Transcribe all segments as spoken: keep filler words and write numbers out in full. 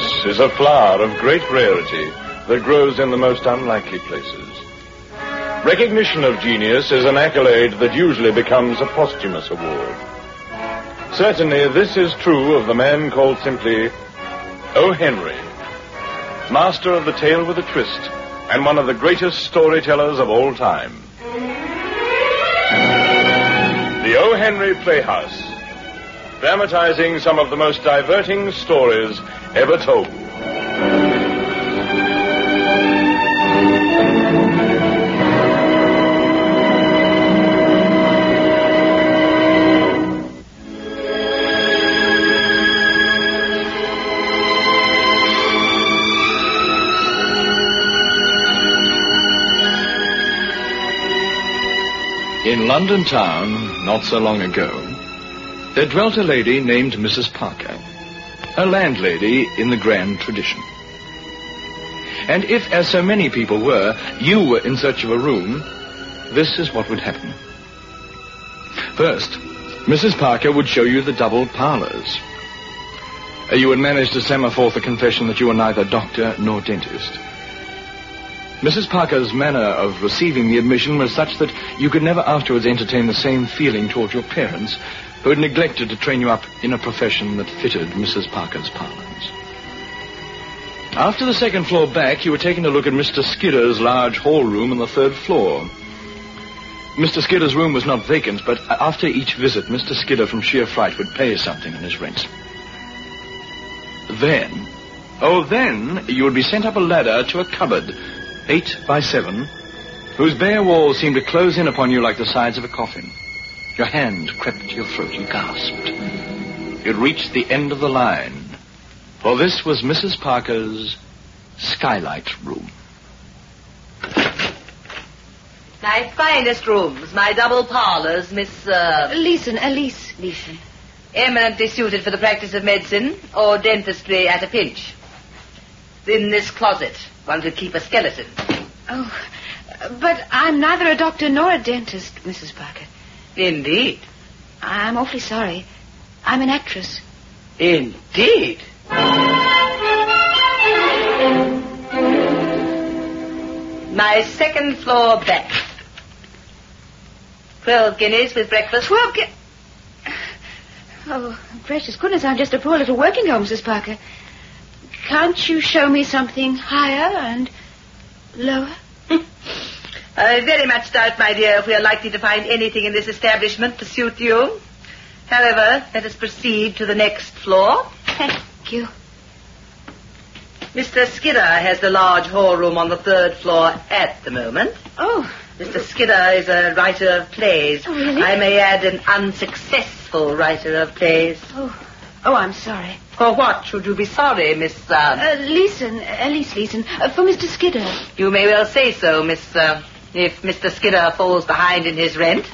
genius is a flower of great rarity that grows in the most unlikely places. Recognition of genius is an accolade that usually becomes a posthumous award. Certainly, this is true of the man called simply O. Henry, master of the tale with a twist, and one of the greatest storytellers of all time. The O. Henry Playhouse, dramatizing some of the most diverting stories ever told. In London town, not so long ago, there dwelt a lady named Missus Parker, a landlady in the grand tradition. And if, as so many people were, you were in search of a room, this is what would happen. First, Missus Parker would show you the double parlors. You would manage to stammer forth a confession that you were neither doctor nor dentist. Missus Parker's manner of receiving the admission was such that you could never afterwards entertain the same feeling toward your parents, who had neglected to train you up in a profession that fitted Missus Parker's parlance. After the second floor back, you were taken to look at Mister Skidder's large hall room on the third floor. Mister Skidder's room was not vacant, but after each visit, Mister Skidder from sheer fright would pay something in his rent. Then, oh then, you would be sent up a ladder to a cupboard, eight by seven, whose bare walls seemed to close in upon you like the sides of a coffin. Your hand crept to your throat. You gasped. You'd reached the end of the line, for this was Missus Parker's skylight room. My finest rooms, my double parlors, Miss... Uh... Leeson, Elise Leeson. Eminently suited for the practice of medicine or dentistry at a pinch. In this closet, one could keep a skeleton. Oh, but I'm neither a doctor nor a dentist, Missus Parker. Indeed. I'm awfully sorry. I'm an actress. Indeed. My second floor back. Twelve guineas with breakfast. Twelve guineas? Oh, precious goodness, I'm just a poor little working girl, Missus Parker. Can't you show me something higher and lower? I very much doubt, my dear, if we are likely to find anything in this establishment to suit you. However, let us proceed to the next floor. Thank you. Mister Skidder has the large hall room on the third floor at the moment. Oh. Mister Skidder is a writer of plays. Oh, really? I may add, an unsuccessful writer of plays. Oh, oh, I'm sorry. For what should you be sorry, Miss... Uh... Uh, Leeson, Elise Leeson, uh, for Mister Skidder. You may well say so, Miss... Uh, if Mister Skidder falls behind in his rent.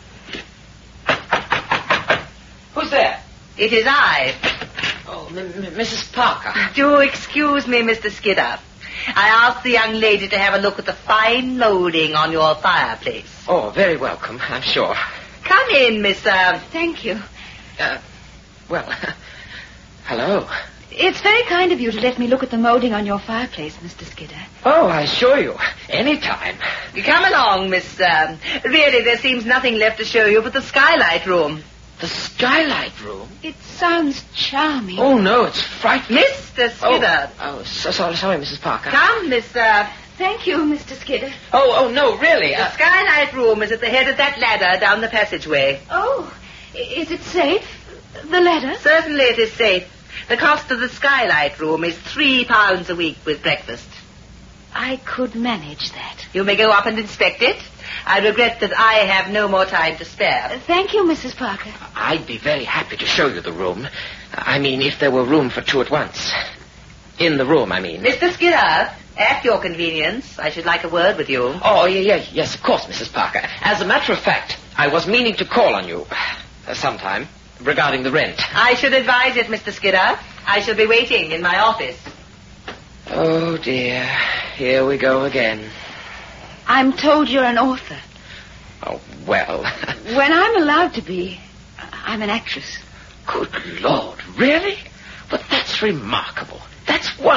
Who's there? It is I. Oh, M- M- Missus Parker. Do excuse me, Mister Skidder. I asked the young lady to have a look at the fine molding on your fireplace. Oh, very welcome, I'm sure. Come in, Miss... Uh... Thank you. Uh, well, hello. It's very kind of you to let me look at the molding on your fireplace, Mister Skidder. Oh, I assure you, any time. Come along, Miss... Uh... Really, there seems nothing left to show you but the skylight room. The skylight room? It sounds charming. Oh, no, it's frightening. Mister Skidder. Oh, oh so sorry, sorry, Missus Parker. Come, Miss... Uh... Thank you, Mister Skidder. Oh, oh, no, really. The uh... skylight room is at the head of that ladder down the passageway. Oh, is it safe? The ladder? Certainly it is safe. The cost of the skylight room is three pounds a week with breakfast. I could manage that. You may go up and inspect it. I regret that I have no more time to spare. Uh, thank you, Missus Parker. I'd be very happy to show you the room. I mean, if there were room for two at once. In the room, I mean. Mister Skidder, at your convenience, I should like a word with you. Oh, yeah, yeah, yes, of course, Missus Parker. As a matter of fact, I was meaning to call on you uh, sometime regarding the rent. I should advise it, Mister Skidder. I shall be waiting in my office. Oh, dear. Here we go again. I'm told you're an author. Oh, well. When I'm allowed to be, I'm an actress. Good Lord, really? But that's remarkable. That's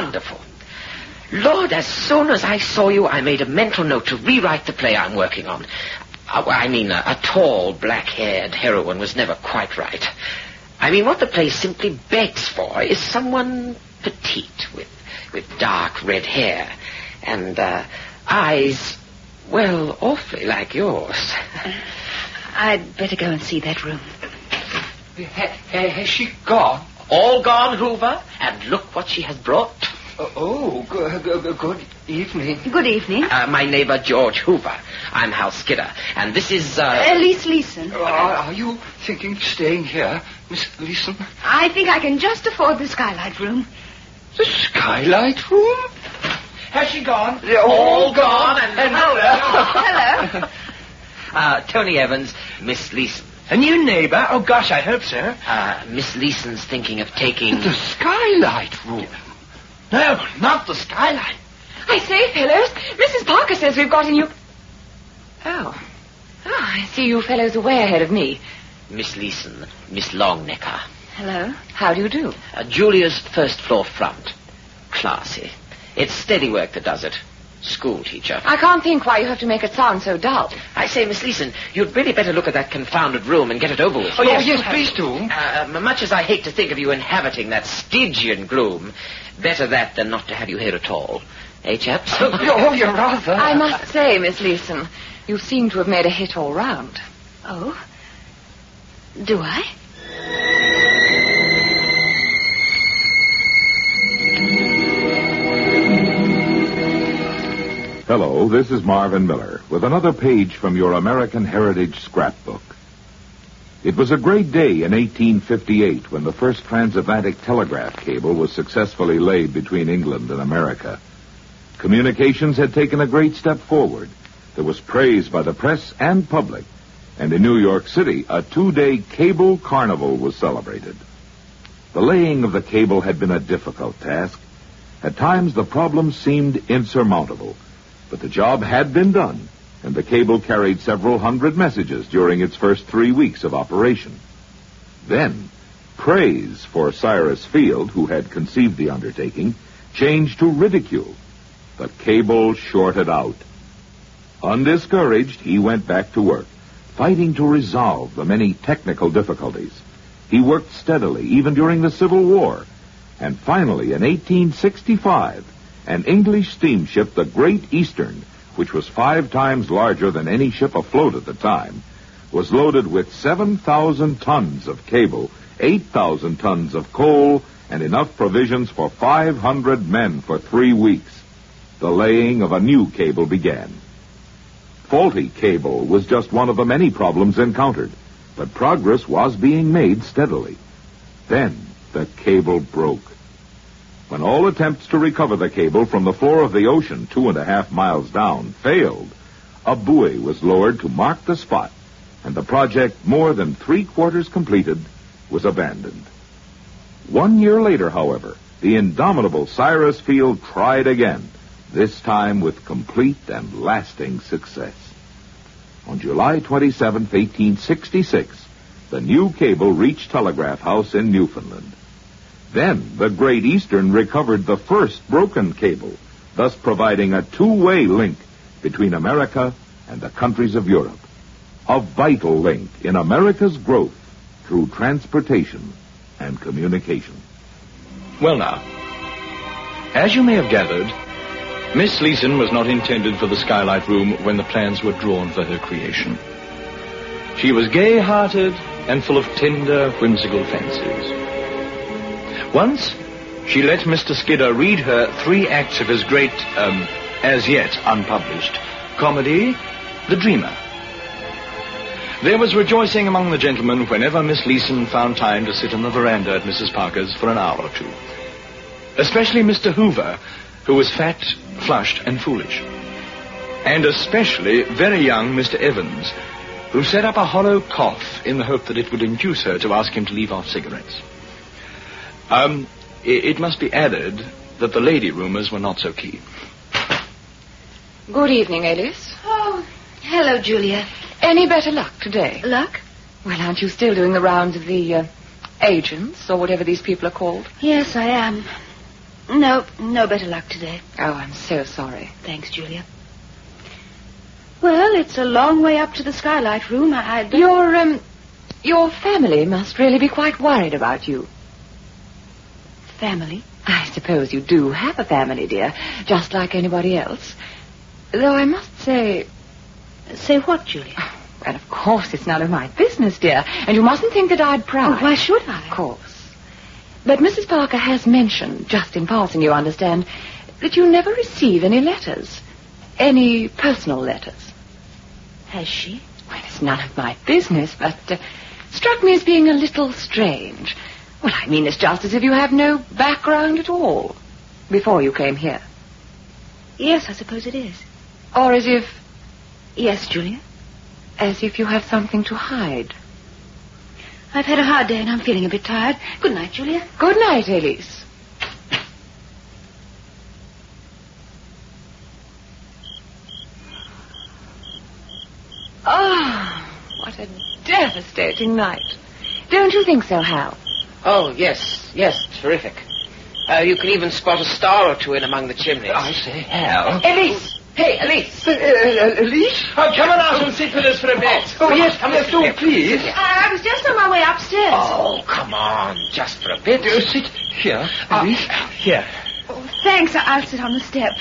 wonderful. Lord, as soon as I saw you, I made a mental note to rewrite the play I'm working on. Uh, I mean, a, a tall, black-haired heroine was never quite right. I mean, what the play simply begs for is someone petite with, with dark red hair and uh, eyes, well, awfully like yours. Uh, I'd better go and see that room. Ha, ha, has she gone? All gone, Hoover. And look what she has brought. Uh, oh, good, good, good evening. Good evening. Uh, my neighbor, George Hoover. I'm Hal Skidder. And this is, uh... Elise Leeson. Uh, are you thinking of staying here, Miss Leeson? I think I can just afford the skylight room. The skylight room? Has she gone? They're all gone. And, and Hello. uh, Tony Evans, Miss Leeson. A new neighbor? Oh, gosh, I hope so. Uh, Miss Leeson's thinking of taking... The skylight room? No, not the skylight. I say, fellows, Missus Parker says we've got a new... Oh. Oh, I see you fellows are way ahead of me. Miss Leeson, Miss Longnecker. Hello. How do you do? Uh, Julia's first floor front. Classy. It's steady work that does it. School teacher. I can't think why you have to make it sound so dull. I say, Miss Leeson, you'd really better look at that confounded room and get it over with. Oh, yes, yes, please do. Uh, much as I hate to think of you inhabiting that Stygian gloom, better that than not to have you here at all. Eh, chaps? Oh, you're rather... I must say, Miss Leeson, you seem to have made a hit all round. Oh? Do I? Hello, this is Marvin Miller with another page from your American Heritage Scrapbook. It was a great day in eighteen fifty-eight when the first transatlantic telegraph cable was successfully laid between England and America. Communications had taken a great step forward. There was praise by the press and public, and in New York City, a two-day cable carnival was celebrated. The laying of the cable had been a difficult task. At times, the problem seemed insurmountable. But the job had been done, and the cable carried several hundred messages during its first three weeks of operation. Then, praise for Cyrus Field, who had conceived the undertaking, changed to ridicule. The cable shorted out. Undiscouraged, he went back to work, fighting to resolve the many technical difficulties. He worked steadily, even during the Civil War, and finally, in eighteen sixty-five, an English steamship, the Great Eastern, which was five times larger than any ship afloat at the time, was loaded with seven thousand tons of cable, eight thousand tons of coal, and enough provisions for five hundred men for three weeks. The laying of a new cable began. Faulty cable was just one of the many problems encountered, but progress was being made steadily. Then the cable broke. When all attempts to recover the cable from the floor of the ocean two and a half miles down failed, a buoy was lowered to mark the spot, and the project, more than three-quarters completed, was abandoned. One year later, however, the indomitable Cyrus Field tried again, this time with complete and lasting success. On July twenty-seventh, eighteen sixty-six, the new cable reached Telegraph House in Newfoundland. Then the Great Eastern recovered the first broken cable, thus providing a two-way link between America and the countries of Europe. A vital link in America's growth through transportation and communication. Well now, as you may have gathered, Miss Leeson was not intended for the skylight room when the plans were drawn for her creation. She was gay-hearted and full of tender, whimsical fancies. Once, she let Mister Skidder read her three acts of his great, um, as yet unpublished, comedy, The Dreamer. There was rejoicing among the gentlemen whenever Miss Leeson found time to sit on the veranda at Missus Parker's for an hour or two. Especially Mister Hoover, who was fat, flushed, and foolish. And especially very young Mister Evans, who set up a hollow cough in the hope that it would induce her to ask him to leave off cigarettes. Um, it, it must be added that the lady roomers were not so keen. Good evening, Alice. Oh, hello, Julia. Any better luck today? Luck? Well, aren't you still doing the rounds of the uh, agents, or whatever these people are called? Yes, I am. No, no better luck today. Oh, I'm so sorry. Thanks, Julia. Well, it's a long way up to the skylight room. I, I'd... Your, um, your family must really be quite worried about you. Family? I suppose you do have a family, dear, just like anybody else. Though I must say... Say what, Julia? Oh, well, of course, it's none of my business, dear, and you mustn't think that I'd pry. Oh, why should I? Of course. But Missus Parker has mentioned, just in passing, you understand, that you never receive any letters. Any personal letters. Has she? Well, it's none of my business, but uh, struck me as being a little strange. Well, I mean, it's just as if you have no background at all before you came here. Yes, I suppose it is. Or as if... Yes, Julia? As if you have something to hide. I've had a hard day and I'm feeling a bit tired. Good night, Julia. Good night, Elise. Oh, what a devastating night. Don't you think so, Hal? Oh, yes, yes, terrific. Uh, you can even spot a star or two in among the chimneys. I say, Hal. Elise! Hey, Elise! Uh, uh, Elise? Oh, come on out and sit with us for a bit. Oh, yes, yes, do, please. I, I was just on my way upstairs. Oh, come on, just for a bit. Uh, sit here, Elise. Uh, here. Oh, thanks. I'll sit on the step.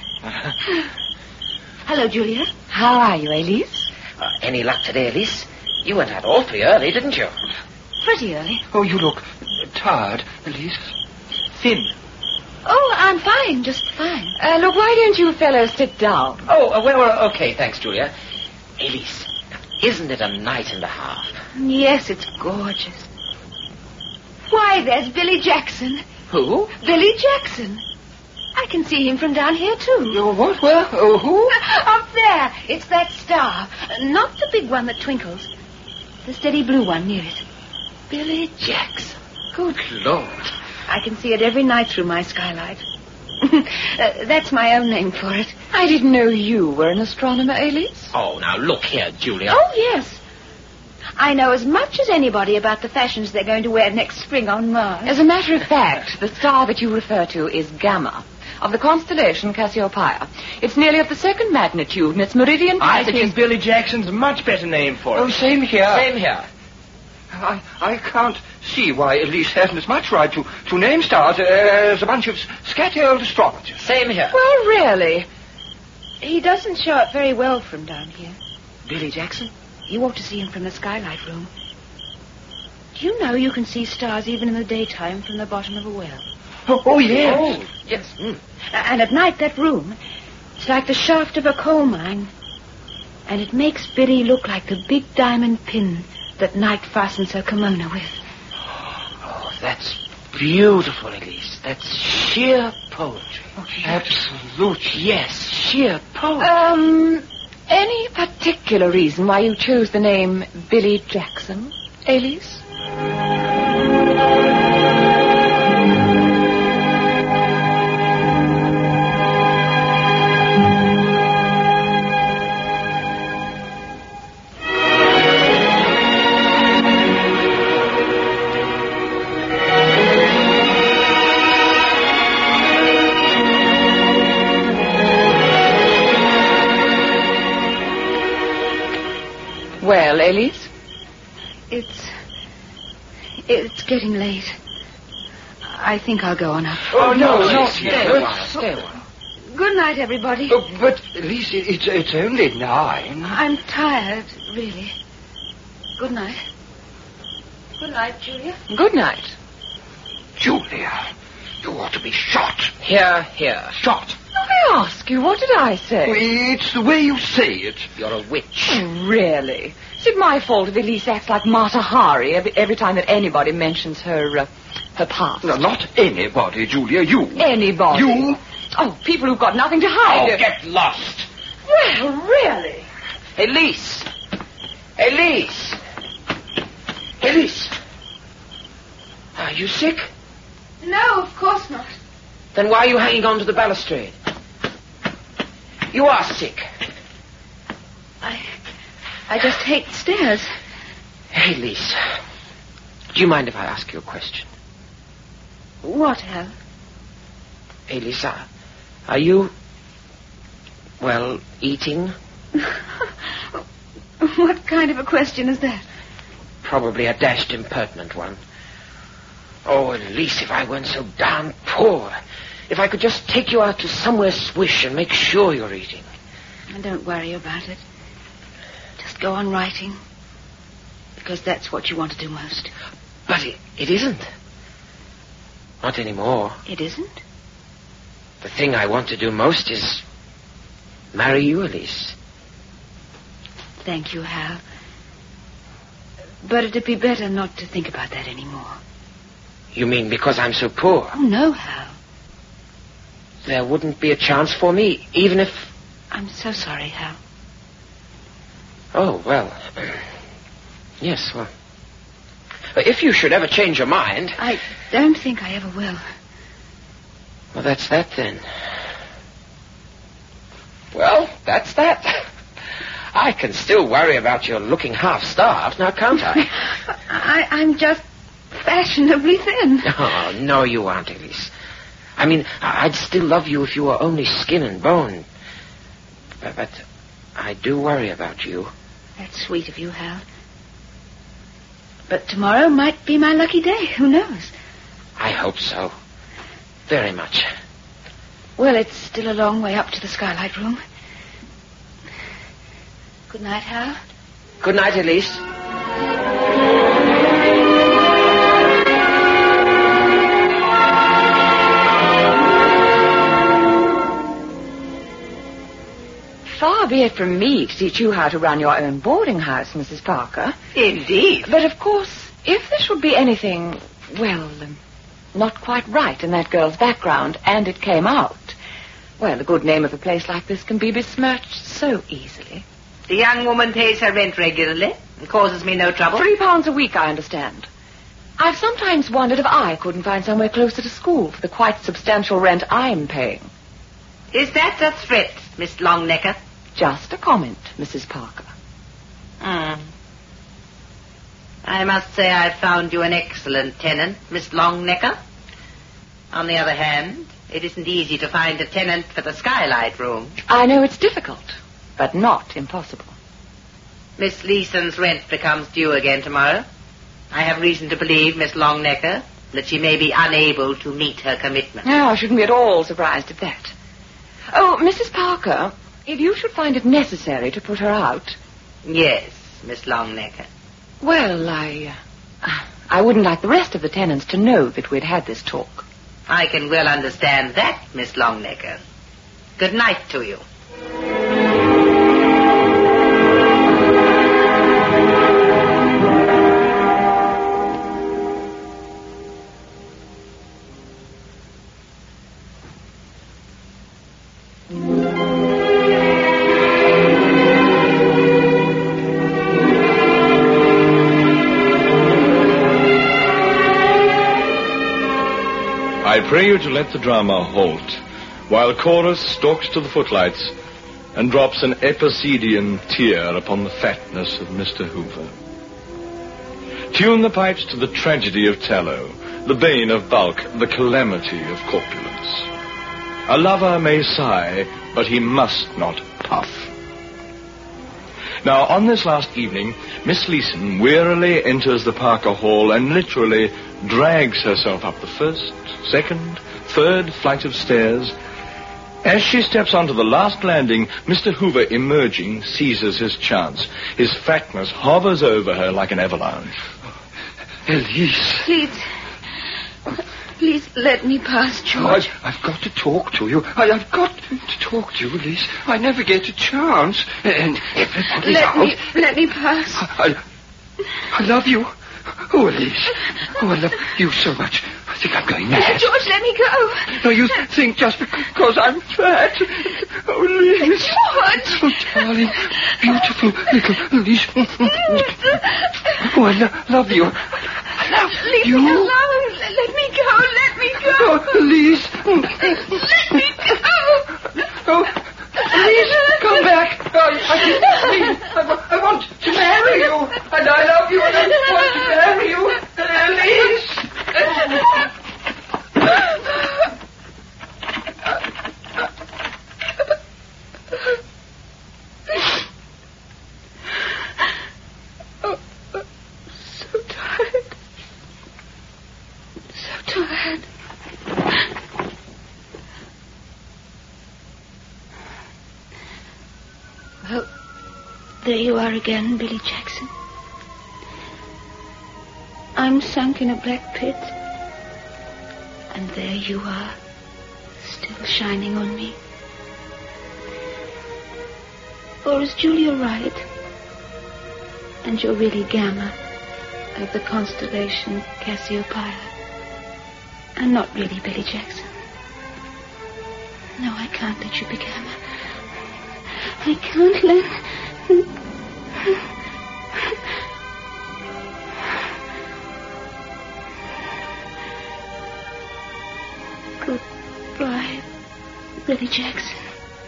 Hello, Julia. How are you, Elise? Uh, any luck today, Elise? You went out awfully early, didn't you? Pretty early. Oh, you look tired, Elise. Thin. Oh, I'm fine, just fine. Uh, look, why don't you fellows sit down? Oh, uh, well, well, okay, thanks, Julia. Elise, isn't it a night and a half? Yes, it's gorgeous. Why, there's Billy Jackson. Who? Billy Jackson. I can see him from down here, too. Oh, what? Where? Oh, who? Up there. It's that star. Not the big one that twinkles. The steady blue one near it. Billy Jackson. Good Lord. I can see it every night through my skylight. uh, that's my own name for it. I didn't know you were an astronomer, Elise. Oh, now look here, Julia. Oh, yes. I know as much as anybody about the fashions they're going to wear next spring on Mars. As a matter of fact, the star that you refer to is Gamma, of the constellation Cassiopeia. It's nearly of the second magnitude, and its meridian I passage think is... Billy Jackson's a much better name for Oh, it. same here. Same here. I, I can't see why Elise hasn't as much right to, to name stars as a bunch of scatty old astrologers. Same here. Well, really? He doesn't show up very well from down here. Billy Jackson? You ought to see him from the skylight room. Do you know you can see stars even in the daytime from the bottom of a well? Oh, oh yes. Oh, yes. Mm. And at night, that room, it's like the shaft of a coal mine. And it makes Billy look like the big diamond pin that Night fastens her kimono with. Oh, that's beautiful, Elise. That's sheer poetry. Oh, absolutely. Yes, sheer poetry. Um, any particular reason why you chose the name Billy Jackson, Elise? Well, Elise? It's... It's getting late. I think I'll go on up. Oh, no, no. Elise, stay a while, stay a while. Good night, everybody. Oh, but, Elise, it's, it's only nine. I'm tired, really. Good night. Good night, Julia. Good night. Julia, you ought to be shot. Here, here. Shot. I ask you, what did I say? It's the way you say it. You're a witch. Oh, really? Is it my fault if Elise acts like Mata Hari every, every time that anybody mentions her, uh, her past? No, not anybody, Julia. You. Anybody? You. Oh, people who've got nothing to hide. Oh, get lost. Well, really? Elise. Elise. Elise. Are you sick? No, of course not. Then why are you hanging on to the balustrade? You are sick. I... I just hate stairs. Hey, Elise. Do you mind if I ask you a question? What, Hal? Elisa, are you, well, eating? What kind of a question is that? Probably a dashed impertinent one. Oh, Elise, if I weren't so darn poor. If I could just take you out to somewhere swish and make sure you're eating. And don't worry about it. Just go on writing. Because that's what you want to do most. But it, it isn't. Not anymore. It isn't? The thing I want to do most is marry you, Elise. Thank you, Hal. But it'd be better not to think about that anymore. You mean because I'm so poor? Oh, no, Hal. There wouldn't be a chance for me, even if... I'm so sorry, Hal. Oh, well... Yes, well... If you should ever change your mind... I don't think I ever will. Well, that's that, then. Well, that's that. I can still worry about your looking half-starved, now can't I? I I'm just fashionably thin. Oh, no, you aren't, Elise. I mean, I'd still love you if you were only skin and bone. But, but I do worry about you. That's sweet of you, Hal. But tomorrow might be my lucky day. Who knows? I hope so. Very much. Well, it's still a long way up to the skylight room. Good night, Hal. Good night, Elise. Far be it from me to teach you how to run your own boarding house, Missus Parker. Indeed. But, of course, if there should be anything, well, um, not quite right in that girl's background, and it came out, well, the good name of a place like this can be besmirched so easily. The young woman pays her rent regularly and causes me no trouble. Three pounds a week, I understand. I've sometimes wondered if I couldn't find somewhere closer to school for the quite substantial rent I'm paying. Is that a threat, Miss Longnecker? Just a comment, Missus Parker. Hmm. I must say I've found you an excellent tenant, Miss Longnecker. On the other hand, it isn't easy to find a tenant for the skylight room. I know it's difficult, but not impossible. Miss Leeson's rent becomes due again tomorrow. I have reason to believe, Miss Longnecker, that she may be unable to meet her commitment. No, I shouldn't be at all surprised at that. Oh, Missus Parker, if you should find it necessary to put her out... Yes, Miss Longnecker. Well, I... Uh, I wouldn't like the rest of the tenants to know that we'd had this talk. I can well understand that, Miss Longnecker. Good night to you. I pray you to let the drama halt, while chorus stalks to the footlights and drops an Epicedian tear upon the fatness of Mister Hoover. Tune the pipes to the tragedy of tallow, the bane of bulk, the calamity of corpulence. A lover may sigh, but he must not puff. Now, on this last evening, Miss Leeson wearily enters the Parker Hall and literally drags herself up the first, second, third flight of stairs. As she steps onto the last landing, Mister Hoover, emerging, seizes his chance. His fatness hovers over her like an avalanche. Elise. Please. Please let me pass, George. Oh, I've, I've got to talk to you. I, I've got to talk to you, Elise. I never get a chance. And everybody's let out. me, let me pass. I, I love you. Oh, Elise. Oh, I love you so much. I think I'm going mad. George, let me go. No, you think just because I'm fat. Oh, Elise. George. Oh, darling. Beautiful little Elise. Oh, I lo- love you. I love Leave you. me alone. Let me go. Let me go. Oh, Elise. Let me go. Oh, Elise, come back. Oh, I, I, I, I want to marry you. And I love you and I want to marry you. Elise. Well, there you are again, Billy Jackson. I'm sunk in a black pit. And there you are, still shining on me. Or is Julia right? And you're really Gamma of the constellation Cassiopeia, and not really Billy Jackson. No, I can't let you be Gamma. I can't let... Goodbye, Billy Jackson.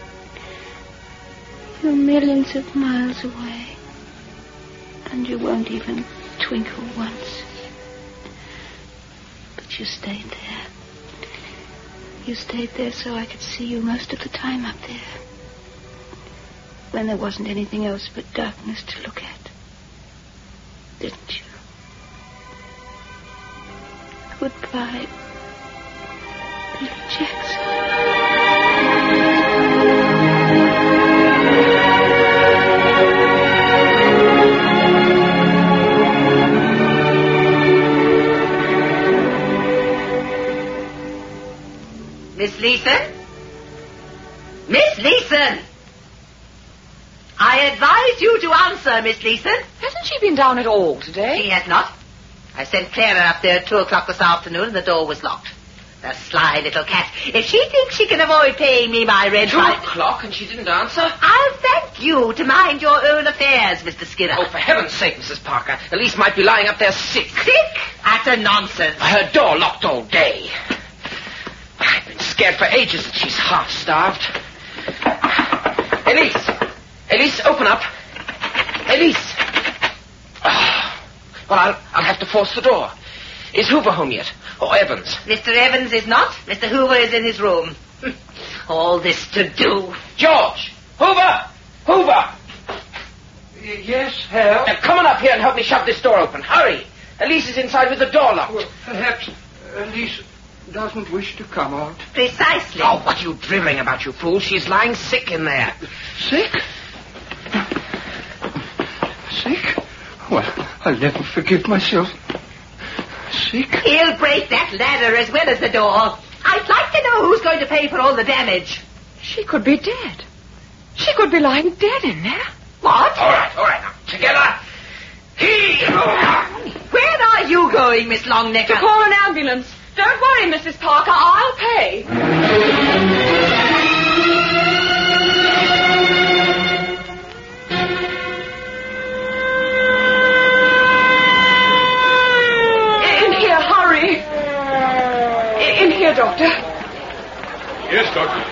You're millions of miles away, and you won't even twinkle once. But you stayed there. You stayed there so I could see you most of the time up there, when there wasn't anything else but darkness to look at. Didn't you? Goodbye, Billy Jackson. Miss Leeson? Miss Leeson! I advise you to answer, Miss Leeson. Hasn't she been down at all today? She has not. I sent Clara up there at two o'clock this afternoon and the door was locked. The sly little cat. If she thinks she can avoid paying me my rent... Two o'clock and she didn't answer? I'll thank you to mind your own affairs, Mister Skinner. Oh, for heaven's sake, Missus Parker. Elise might be lying up there sick. Sick? That's a nonsense. Her door locked all day. I've been scared for ages that she's half-starved. Elise! Elise, open up. Elise! Oh, well, I'll, I'll have to force the door. Is Hoover home yet? Or Evans? Mister Evans is not. Mister Hoover is in his room. All this to do. George! Hoover! Hoover! Y- yes, Hal? Now, come on up here and help me shove this door open. Hurry! Elise is inside with the door locked. Well, perhaps Elise doesn't wish to come out. Precisely. Oh, what are you dribbling about, you fool? She's lying sick in there. Sick? Sick? Well, I'll never forgive myself. Sick? He'll break that ladder as well as the door. I'd like to know who's going to pay for all the damage. She could be dead. She could be lying dead in there. What? All right, all right, now, together. He! Where are you going, Miss Longnecker? To call an ambulance. Don't worry, Missus Parker. I'll pay. In here, hurry. In here, Doctor. Yes, Doctor.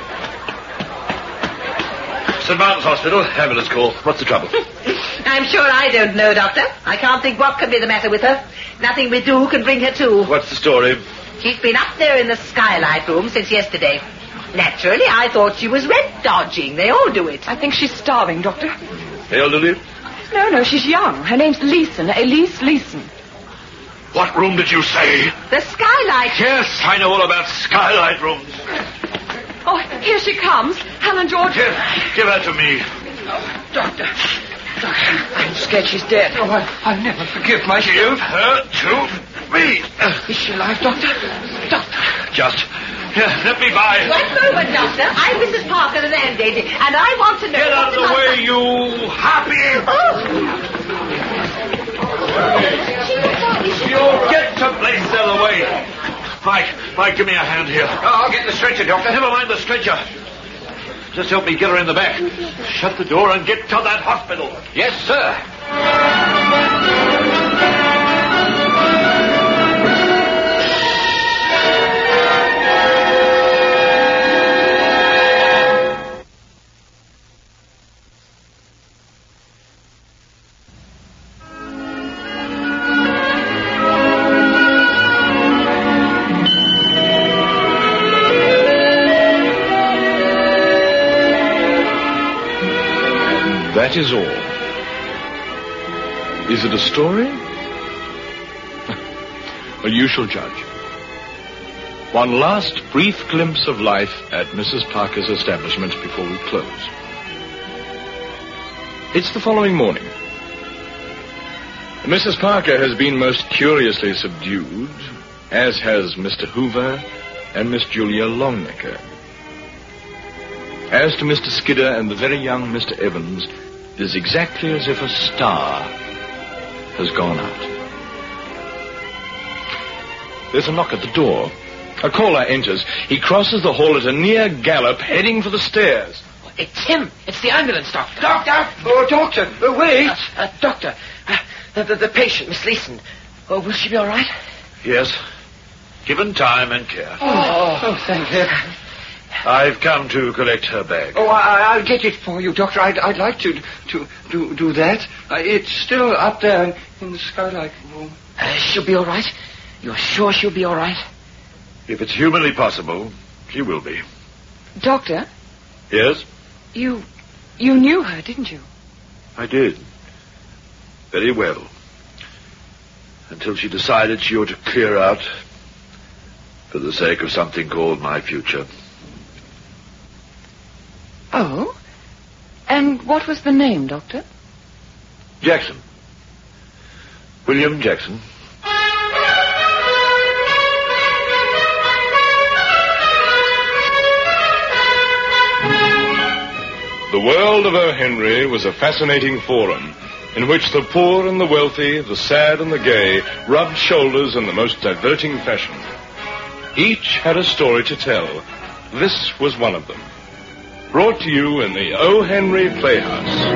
Saint Martin's Hospital, ambulance call. What's the trouble? I'm sure I don't know, Doctor. I can't think what could be the matter with her. Nothing we do can bring her to. What's the story? She's been up there in the skylight room since yesterday. Naturally, I thought she was rent dodging. They all do it. I think she's starving, Doctor. Elderly? No, no, she's young. Her name's Leeson, Elise Leeson. What room did you say? The skylight. Yes, I know all about skylight rooms. Oh, here she comes. Helen George. Give, give her to me. Doctor. Doctor, I'm scared she's dead. Oh, I, I'll never forgive myself. Give her to me. Is she alive, Doctor? Doctor. Just, here, let me by. One moment, Doctor. I'm Missus Parker, the landlady, and I want to know... Get out of the way, you happy! You get to place the other way. Mike, Mike, give me a hand here. Oh, I'll get the stretcher, Doctor. Never mind the stretcher. Just help me get her in the back. Shut the door and get to that hospital. Yes, sir. That is all. Is it a story? Well, you shall judge. One last brief glimpse of life at Missus Parker's establishment before we close. It's the following morning. Missus Parker has been most curiously subdued, as has Mister Hoover and Miss Julia Longnecker. As to Mister Skidder and the very young Mister Evans, it is exactly as if a star has gone out. There's a knock at the door. A caller enters. He crosses the hall at a near gallop, heading for the stairs. It's him. It's the ambulance doctor. Doctor! Oh, doctor, uh, wait! Uh, uh, doctor, uh, the, the, the patient, Miss Leeson. Oh, will she be all right? Yes. Given time and care. Oh, oh thank you. I've come to collect her bag. Oh, I, I'll get it for you, Doctor. I'd, I'd like to to do, do that. Uh, it's still up there in, in the skylight room. Uh, she'll be all right? You're sure she'll be all right? If it's humanly possible, she will be. Doctor, Yes? you you knew her, didn't you? I did. Very well. Until she decided she ought to clear out for the sake of something called my future. Oh? And what was the name, Doctor? Jackson. William Jackson. The world of O. Henry was a fascinating forum in which the poor and the wealthy, the sad and the gay, rubbed shoulders in the most diverting fashion. Each had a story to tell. This was one of them. Brought to you in the O. Henry Playhouse.